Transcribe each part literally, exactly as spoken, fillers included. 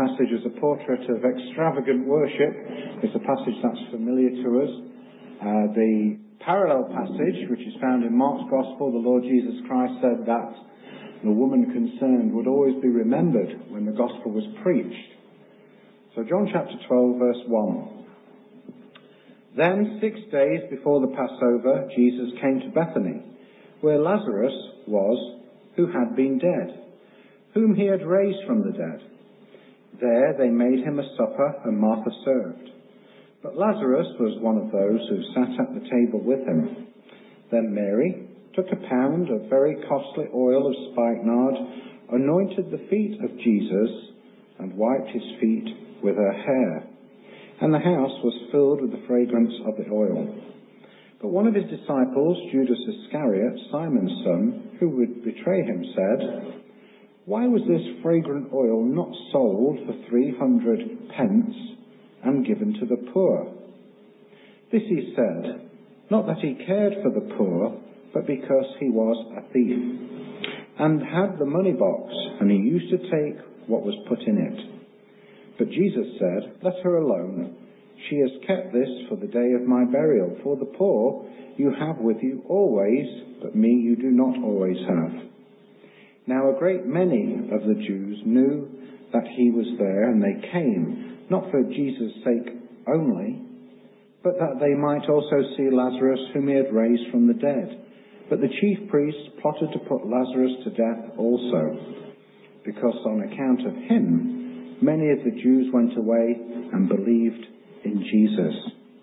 passage as a portrait of extravagant worship. It's a passage that's familiar to us. Uh, the parallel passage, which is found in Mark's Gospel, the Lord Jesus Christ said that the woman concerned would always be remembered when the Gospel was preached. So John chapter twelve, verse one. Then, six days before the Passover, Jesus came to Bethany, where Lazarus was, who had been dead, whom he had raised from the dead. There they made him a supper, and Martha served. But Lazarus was one of those who sat at the table with him. Then Mary took a pound of very costly oil of spikenard, anointed the feet of Jesus, and wiped his feet with her hair. And the house was filled with the fragrance of the oil. But one of his disciples, Judas Iscariot, Simon's son, who would betray him, said, "Why was this fragrant oil not sold for three hundred pence and given to the poor?" This he said, not that he cared for the poor, but because he was a thief, and had the money box, and he used to take what was put in it. But Jesus said, "Let her alone. She has kept this for the day of my burial. For the poor you have with you always, but me you do not always have." Now a great many of the Jews knew that he was there, and they came, not for Jesus' sake only, but that they might also see Lazarus, whom he had raised from the dead. But the chief priests plotted to put Lazarus to death also, because on account of him, many of the Jews went away and believed in Jesus.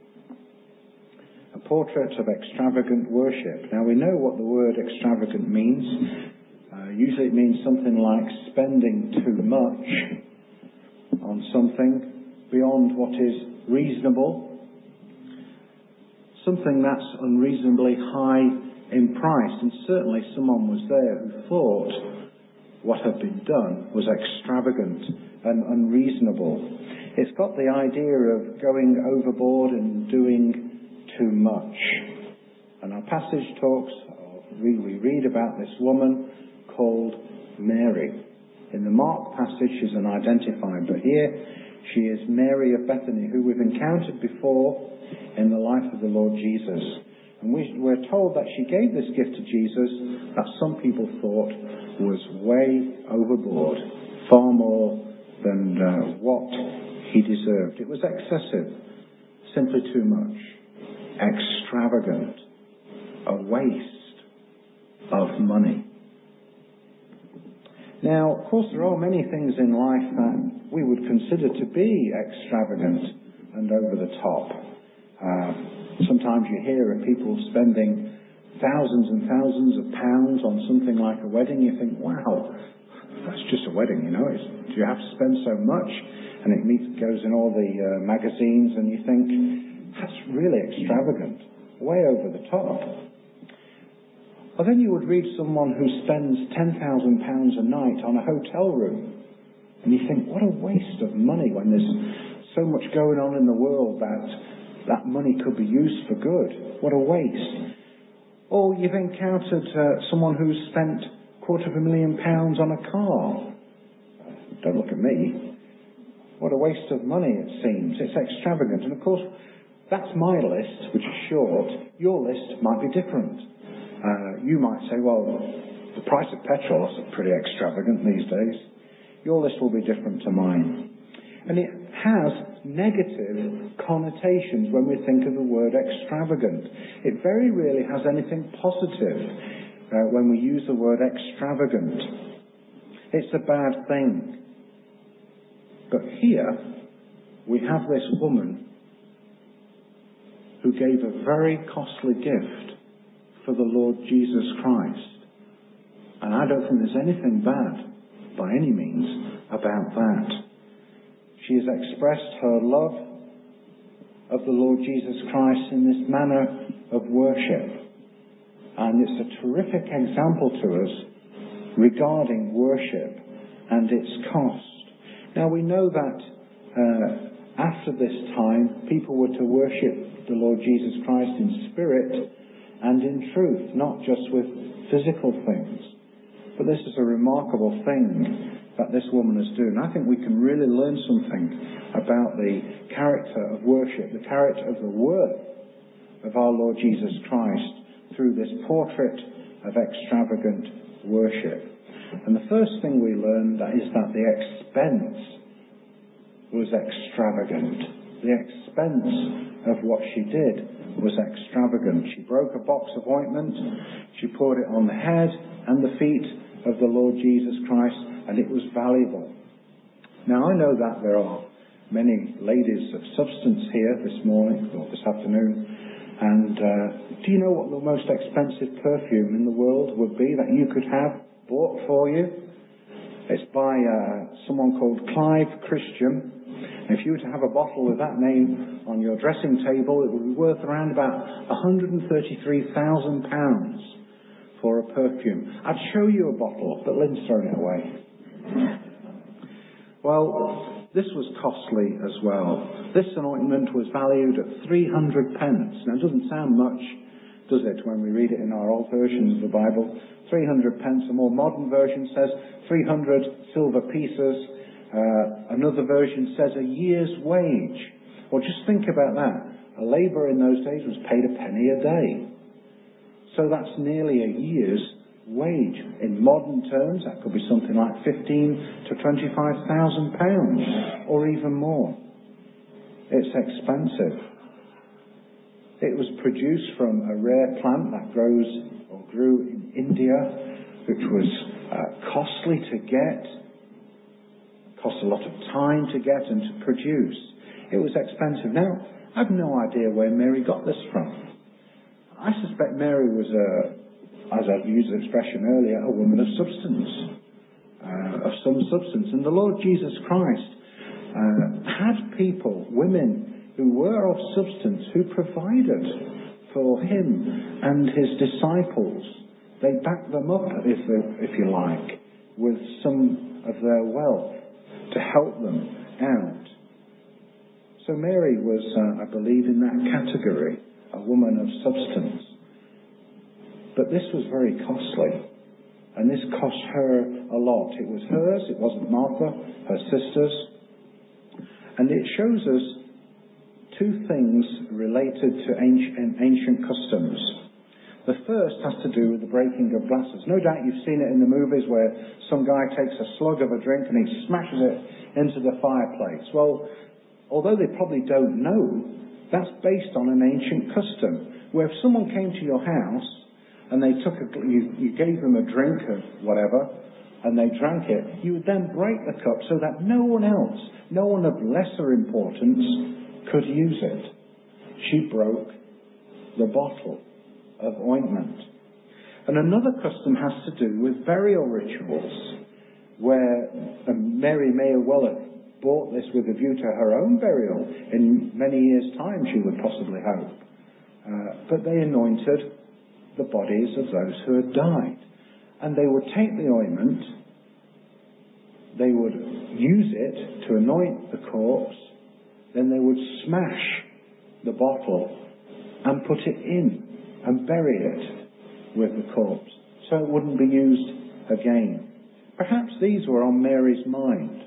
A portrait of extravagant worship. Now we know what the word extravagant means. Uh, usually it means something like spending too much on something beyond what is reasonable. Something that's unreasonably high in price. And certainly someone was there who thought what had been done was extravagant and unreasonable. It's got the idea of going overboard and doing too much. And our passage talks, we, we read about this woman called Mary. In the Mark passage she's unidentified, but here she is Mary of Bethany, who we've encountered before in the life of the Lord Jesus. And we, we're told that she gave this gift to Jesus that some people thought was way overboard, far more than uh, what he deserved. It was excessive, simply too much, extravagant, a waste of money. Now, of course, there are many things in life that we would consider to be extravagant and over the top. Uh, sometimes you hear of people spending thousands and thousands of pounds on something like a wedding. You think, wow, that's just a wedding, you know. It's, do you have to spend so much? And it meets, goes in all the uh, magazines, and you think, that's really extravagant, way over the top. Or then you would read someone who spends ten thousand pounds a night on a hotel room, and you think, what a waste of money when there's so much going on in the world that that money could be used for good. What a waste. Or you've encountered uh, someone who's spent a quarter of a million pounds on a car. Don't look at me. What a waste of money, it seems. It's extravagant. And of course, that's my list, which is short. Your list might be different. Uh, you might say, well, the price of petrol is pretty extravagant these days. Your list will be different to mine. And it has negative connotations when we think of the word extravagant. It very rarely has anything positive uh, when we use the word extravagant. It's a bad thing. But here, we have this woman who gave a very costly gift for the Lord Jesus Christ. And I don't think there's anything bad, by any means, about that. She has expressed her love of the Lord Jesus Christ in this manner of worship. And it's a terrific example to us regarding worship and its cost. Now we know that uh, after this time, people were to worship the Lord Jesus Christ in spirit and in truth, not just with physical things. But this is a remarkable thing that this woman is doing. I think we can really learn something about the character of worship, the character of the worth of our Lord Jesus Christ through this portrait of extravagant worship. And the first thing we learn that is that the expense was extravagant. The expense of what she did was extravagant. She broke a box of ointment, she poured it on the head and the feet of the Lord Jesus Christ, and it was valuable. Now I know that there are many ladies of substance here this morning, or this afternoon, and uh, do you know what the most expensive perfume in the world would be that you could have bought for you? It's by uh, someone called Clive Christian. If you were to have a bottle with that name on your dressing table, it would be worth around about one hundred thirty-three thousand pounds for a perfume. I'd show you a bottle, but Lynn's thrown it away. Well, this was costly as well. This anointment was valued at three hundred pence. Now, it doesn't sound much, does it, when we read it in our old version of the Bible? three hundred pence. A more modern version says three hundred silver pieces. Uh, another version says a year's wage. Well, just think about that. A labourer in those days was paid a penny a day. So that's nearly a year's wage. In modern terms, that could be something like fifteen to twenty-five thousand pounds, or even more. It's expensive. It was produced from a rare plant that grows or grew in India, which was uh, costly to get, cost a lot of time to get and to produce. It was expensive. Now, I've no idea where Mary got this from. I suspect Mary was a, as I've used the expression earlier, a woman of substance, uh, of some substance. And the Lord Jesus Christ uh, had people, women, who were of substance, who provided for him and his disciples. They backed them up, if, if you like, with some of their wealth to help them out. So Mary was, uh, I believe, in that category, a woman of substance. But this was very costly, and this cost her a lot. It was hers, it wasn't Martha, her sisters. And it shows us two things related to ancient, ancient customs. The first has to do with the breaking of glasses. No doubt you've seen it in the movies where some guy takes a slug of a drink and he smashes it into the fireplace. Well, although they probably don't know, that's based on an ancient custom, where if someone came to your house and they took a, you, you gave them a drink of whatever, and they drank it, you would then break the cup so that no one else, no one of lesser importance, could use it. She broke the bottle of ointment. And another custom has to do with burial rituals, where um, Mary may well have bought this with a view to her own burial. In many years' time, she would possibly hope. Uh, but they anointed the bodies of those who had died. And they would take the ointment, they would use it to anoint the corpse, then they would smash the bottle and put it in and bury it with the corpse, so it wouldn't be used again. Perhaps these were on Mary's mind.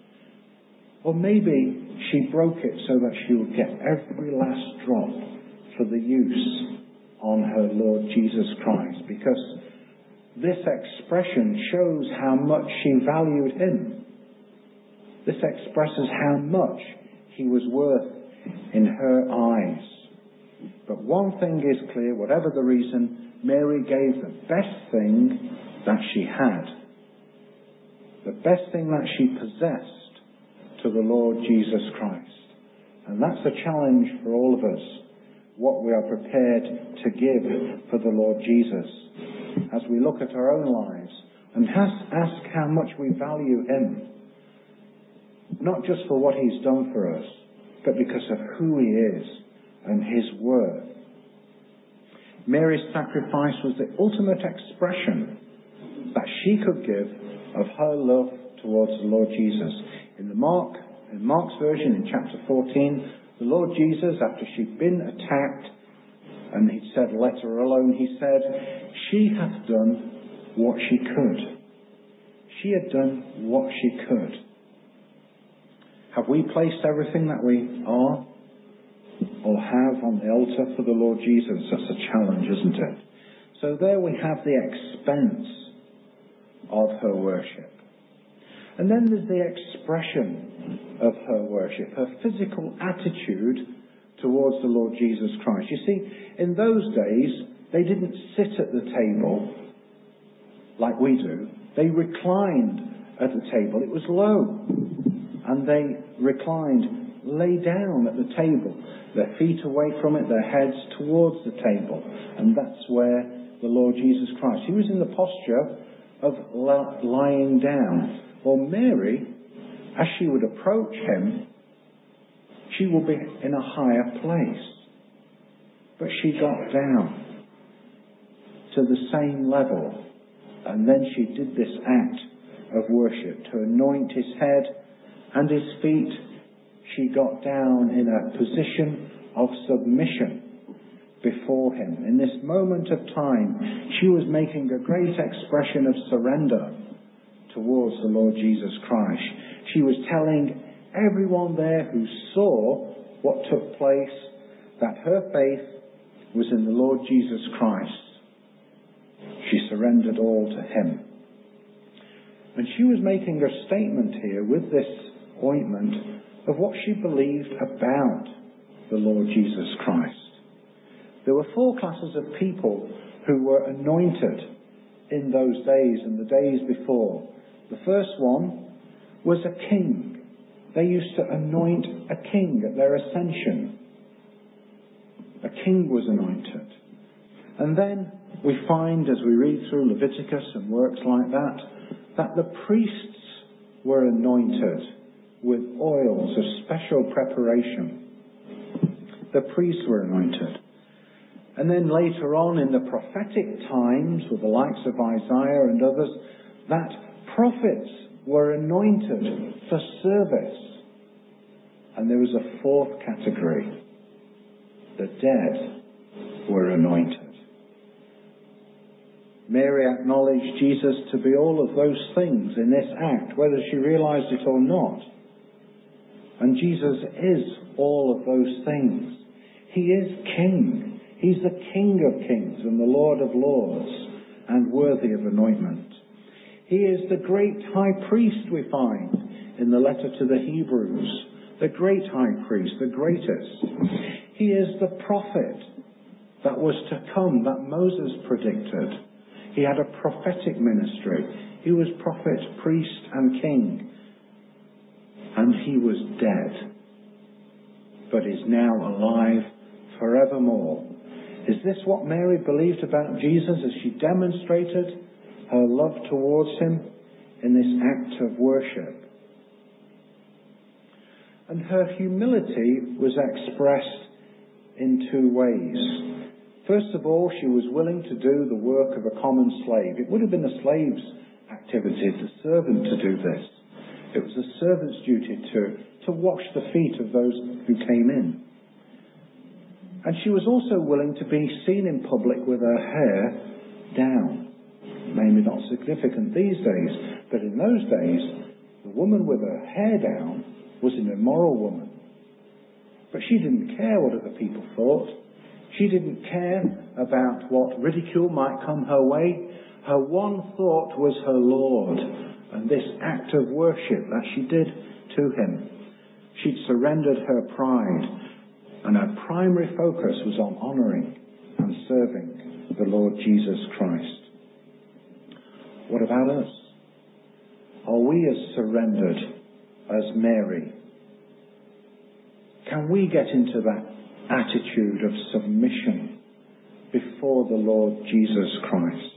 Or maybe she broke it so that she would get every last drop for the use on her Lord Jesus Christ, because this expression shows how much she valued him. This expresses how much he was worth in her eyes. But one thing is clear, whatever the reason, Mary gave the best thing that she had, the best thing that she possessed, to the Lord Jesus Christ. And that's a challenge for all of us, what we are prepared to give for the Lord Jesus, as we look at our own lives and ask how much we value him, not just for what he's done for us, but because of who he is and his worth. Mary's sacrifice was the ultimate expression that she could give of her love towards the Lord Jesus. In the Mark, in Mark's version, in chapter fourteen, the Lord Jesus, after she'd been attacked and he'd said, "Let her alone," he said, "She hath done what she could. She had done what she could. Have we placed everything that we are or have on the altar for the Lord Jesus? That's a challenge, isn't it? So there we have the expense of her worship. And then there's the expression of her worship, her physical attitude towards the Lord Jesus Christ. You see, in those days, they didn't sit at the table like we do. They reclined at the table. It was low. And they reclined, lay down at the table, their feet away from it, their heads towards the table. And that's where the Lord Jesus Christ, he was in the posture of lying down. Well, Mary, as she would approach him, she will be in a higher place. But she got down to the same level. And then she did this act of worship to anoint his head and his feet. She got down in a position of submission before him. In this moment of time, she was making a great expression of surrender towards the Lord Jesus Christ. She was telling everyone there who saw what took place that her faith was in the Lord Jesus Christ. She surrendered all to him. And she was making a statement here with this ointment of what she believed about the Lord Jesus Christ. There were four classes of people who were anointed in those days and the days before. The first one was a king. They used to anoint a king at their ascension. A king was anointed. And then we find, as we read through Leviticus and works like that, that the priests were anointed with oils of special preparation. The priests were anointed. And then later on in the prophetic times, with the likes of Isaiah and others, that prophets were anointed for service. And there was a fourth category. The dead were anointed. Mary acknowledged Jesus to be all of those things in this act, whether she realized it or not. And Jesus is all of those things. He is King. He's the King of kings and the Lord of lords, and worthy of anointment. He is the great high priest, we find in the letter to the Hebrews. The great high priest, the greatest. He is the prophet that was to come, that Moses predicted. He had a prophetic ministry. He was prophet, priest, and king. And he was dead, but is now alive forevermore. Is this what Mary believed about Jesus as she demonstrated her love towards him in this act of worship? And her humility was expressed in two ways. First of all, she was willing to do the work of a common slave. It would have been a slave's activity, the servant, to do this. It was a servant's duty to, to wash the feet of those who came in. And she was also willing to be seen in public with her hair down. Maybe not significant these days, but in those days, the woman with her hair down was an immoral woman. But she didn't care what other people thought. She didn't care about what ridicule might come her way. Her one thought was her Lord, and this act of worship that she did to him. She'd surrendered her pride, and her primary focus was on honouring and serving the Lord Jesus Christ. What about us? Are we as surrendered as Mary? Can we get into that attitude of submission before the Lord Jesus Christ?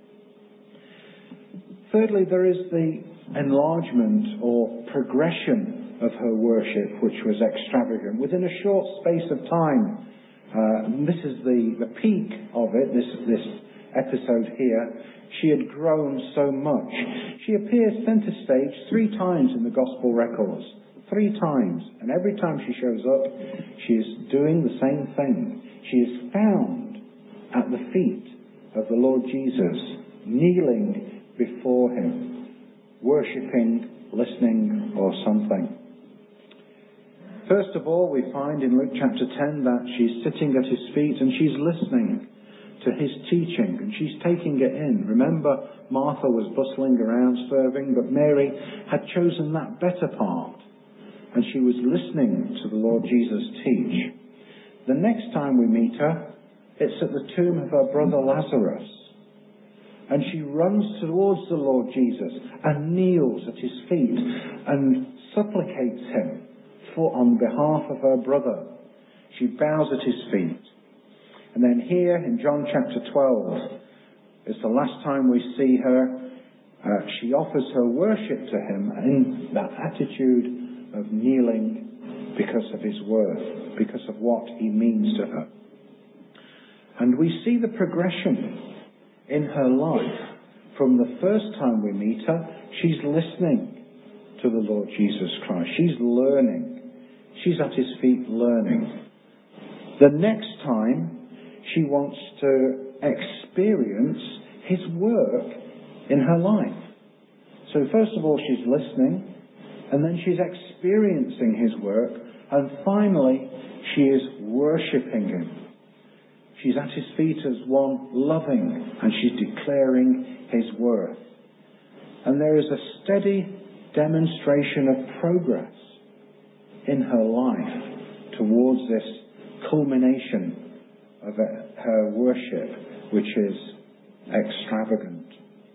Thirdly, there is the enlargement or progression of her worship, which was extravagant. Within a short space of time, uh, and this is the, the peak of it, this, this episode here, she had grown so much. She appears centre stage three times in the Gospel records. Three times. And every time she shows up, she is doing the same thing. She is found at the feet of the Lord Jesus, kneeling before him, worshipping, listening, or something. First of all, we find in Luke chapter ten that she's sitting at his feet and she's listening to his teaching and she's taking it in. Remember, Martha was bustling around serving, but Mary had chosen that better part and she was listening to the Lord Jesus teach. The next time we meet her, it's at the tomb of her brother Lazarus. And she runs towards the Lord Jesus and kneels at his feet and supplicates him for on behalf of her brother. She bows at his feet. And then here in John chapter twelve, it's the last time we see her. Uh, she offers her worship to him in that attitude of kneeling because of his worth, because of what he means to her. And we see the progression in her life. From the first time we meet her, she's listening to the Lord Jesus Christ. She's learning. She's at his feet learning. The next time, she wants to experience his work in her life. So first of all, she's listening, and then she's experiencing his work, and finally, she is worshipping him. She's at his feet as one loving, and she's declaring his worth. And there is a steady demonstration of progress in her life towards this culmination of her worship, which is extravagant.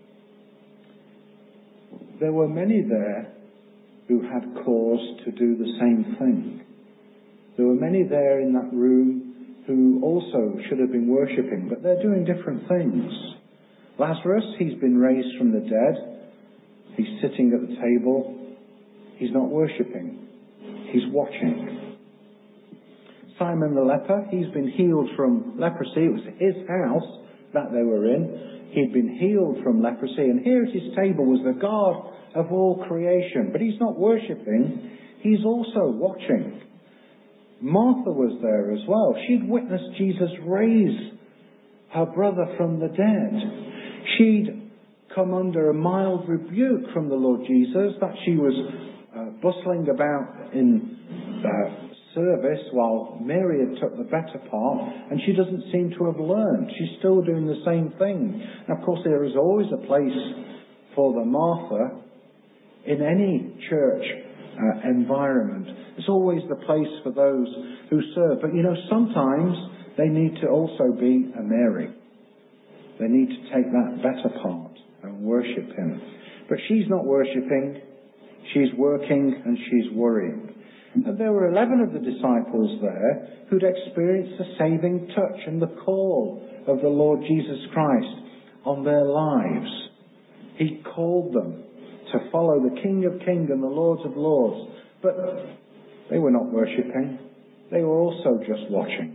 There were many there who had cause to do the same thing. There were many there in that room who also should have been worshipping, but they're doing different things. Lazarus, he's been raised from the dead. He's sitting at the table. He's not worshipping. He's watching. Simon the leper, he's been healed from leprosy. It was his house that they were in. He'd been healed from leprosy, and here at his table was the God of all creation. But he's not worshipping. He's also watching. Martha was there as well. She'd witnessed Jesus raise her brother from the dead. She'd come under a mild rebuke from the Lord Jesus that she was uh, bustling about in uh, service while Mary had took the better part, and she doesn't seem to have learned. She's still doing the same thing. And of course, there is always a place for the Martha in any church uh, environment. It's always the place for those who serve. But you know, sometimes they need to also be a Mary. They need to take that better part and worship him. But she's not worshipping. She's working and she's worrying. And there were eleven of the disciples there who'd experienced the saving touch and the call of the Lord Jesus Christ on their lives. He called them to follow the King of Kings and the Lord of Lords. But they were not worshipping. They were also just watching.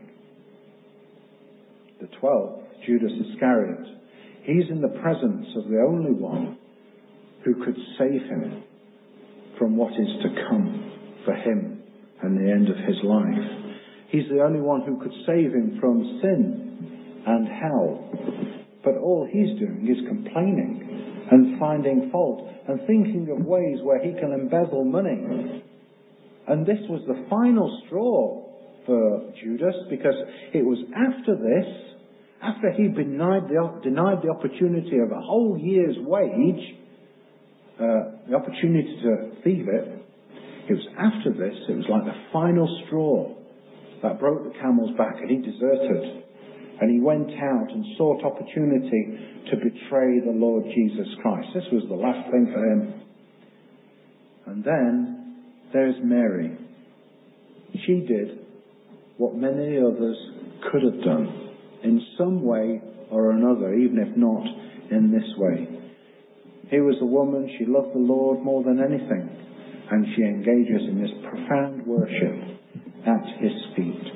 The twelfth, Judas Iscariot, he's in the presence of the only one who could save him from what is to come for him and the end of his life. He's the only one who could save him from sin and hell. But all he's doing is complaining and finding fault and thinking of ways where he can embezzle money. And this was the final straw for Judas, because it was after this, after he denied the, denied the opportunity of a whole year's wage, uh, the opportunity to thieve it, it was after this, it was like the final straw that broke the camel's back, and he deserted. And he went out and sought opportunity to betray the Lord Jesus Christ. This was the last thing for him. And then there's Mary. She did what many others could have done in some way or another, even if not in this way. Here was a woman, she loved the Lord more than anything, and she engages in this profound worship at his feet.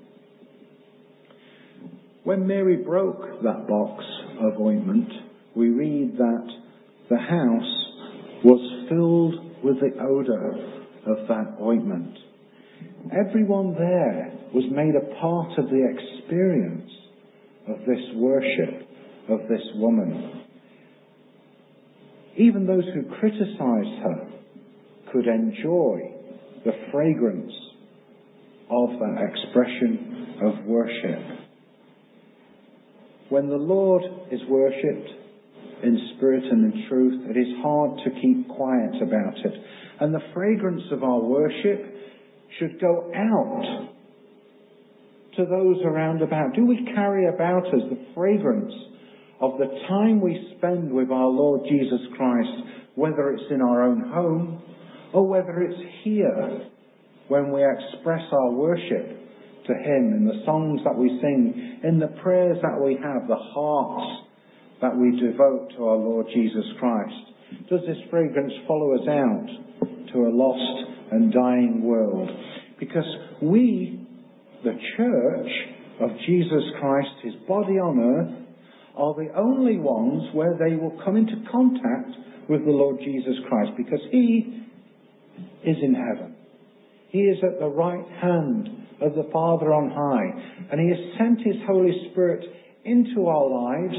When Mary broke that box of ointment, we read that the house was filled with the odour of that ointment. Everyone there was made a part of the experience of this worship of this woman. Even those who criticized her could enjoy the fragrance of that expression of worship. When the Lord is worshipped in spirit and in truth, it is hard to keep quiet about it. And the fragrance of our worship should go out to those around about. Do we carry about us the fragrance of the time we spend with our Lord Jesus Christ, whether it's in our own home or whether it's here when we express our worship to Him in the songs that we sing, in the prayers that we have, the hearts that we devote to our Lord Jesus Christ? Does this fragrance follow us out to a lost and dying world? Because we, the church of Jesus Christ, His body on earth, are the only ones where they will come into contact with the Lord Jesus Christ, because He is in heaven. He is at the right hand of the Father on high, and He has sent His Holy Spirit into our lives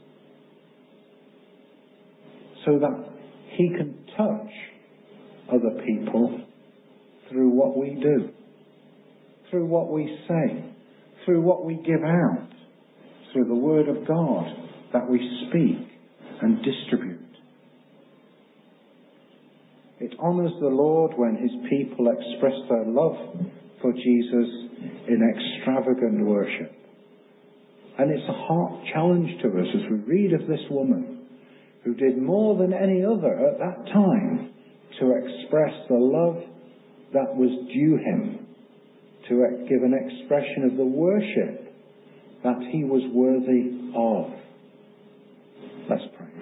so that He can touch other people through what we do, through what we say, through what we give out, through the Word of God that we speak and distribute. It honours the Lord when His people express their love for Jesus in extravagant worship. And it's a heart challenge to us as we read of this woman who did more than any other at that time to express the love that was due Him, to give an expression of the worship that He was worthy of. Let's pray.